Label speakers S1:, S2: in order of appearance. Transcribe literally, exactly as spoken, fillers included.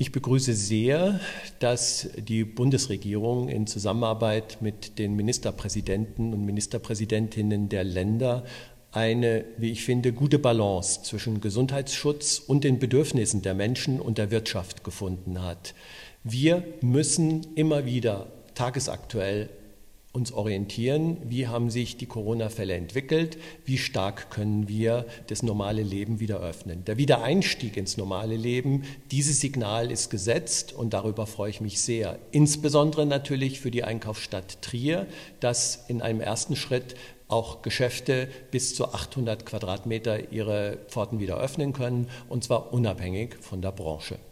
S1: Ich begrüße sehr, dass die Bundesregierung in Zusammenarbeit mit den Ministerpräsidenten und Ministerpräsidentinnen der Länder eine, wie ich finde, gute Balance zwischen Gesundheitsschutz und den Bedürfnissen der Menschen und der Wirtschaft gefunden hat. Wir müssen immer wieder tagesaktuell uns orientieren, wie haben sich die Corona-Fälle entwickelt, wie stark können wir das normale Leben wieder öffnen. Der Wiedereinstieg ins normale Leben, dieses Signal ist gesetzt und darüber freue ich mich sehr. Insbesondere natürlich für die Einkaufsstadt Trier, dass in einem ersten Schritt auch Geschäfte bis zu achthundert Quadratmeter ihre Pforten wieder öffnen können, und zwar unabhängig von der Branche.